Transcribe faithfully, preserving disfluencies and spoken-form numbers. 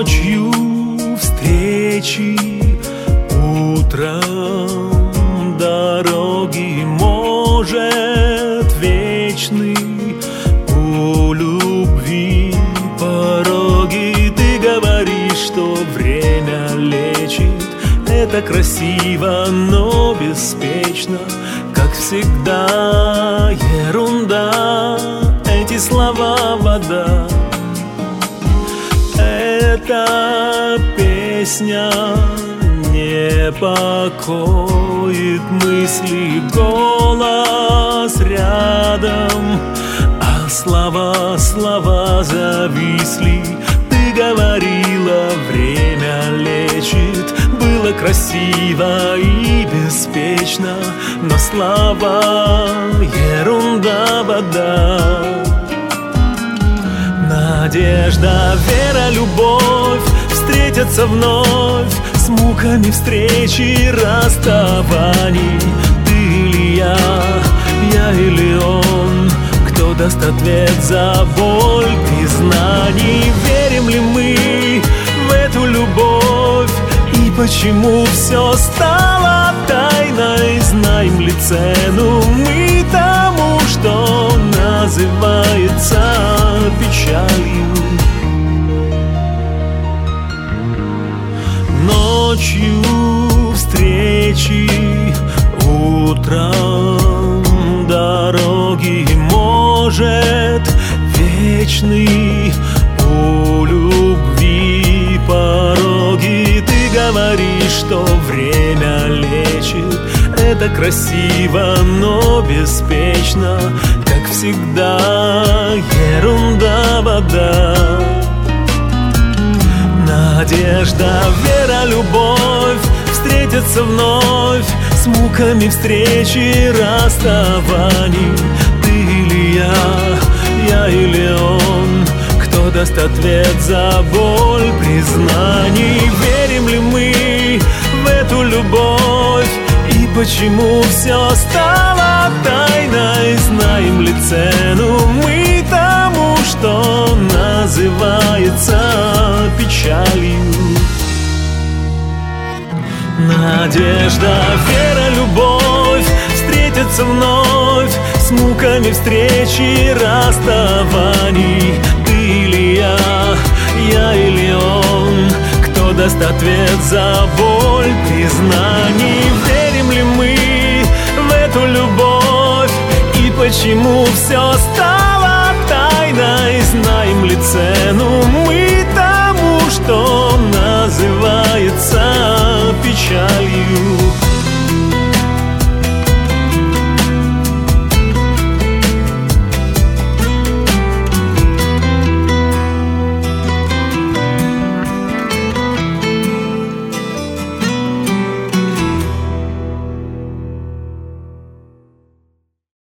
Ночью встречи, утром дороги, может, вечный у любви пороги. Ты говоришь, что время лечит, это красиво, но беспечно, как всегда, ерунда, эти слова вода. Эта песня не покоит мысли, голос рядом, а слова, слова зависли. Ты говорила, время лечит, было красиво и беспечно, но слова ерунда, вода. Надежда, вера, любовь встретятся вновь с муками встречи, расставаний. Ты или я, я или он, кто даст ответ за боль признаний? Верим ли мы в эту любовь? И почему все стало тайной? Знаем ли цену мы тому, что называется печалью? Ночью встречи, утром дороги, может, вечный у любви пороги. Ты говоришь, что время лечит, это красиво, но беспечно, как всегда, ерунда, вода. Надежда, вера, любовь встретятся вновь с муками встречи, расставаний. Ты или я, я или он, кто даст ответ за боль признаний? Верим ли мы в эту любовь? И почему все стало тайной? Знаем ли цену мы тому, что называется печалью? Надежда, вера, любовь встретятся вновь с муками встречи, расставаний. Ты или я, я или он, кто даст ответ за боль признаний? Верим ли мы в эту любовь? И почему все стало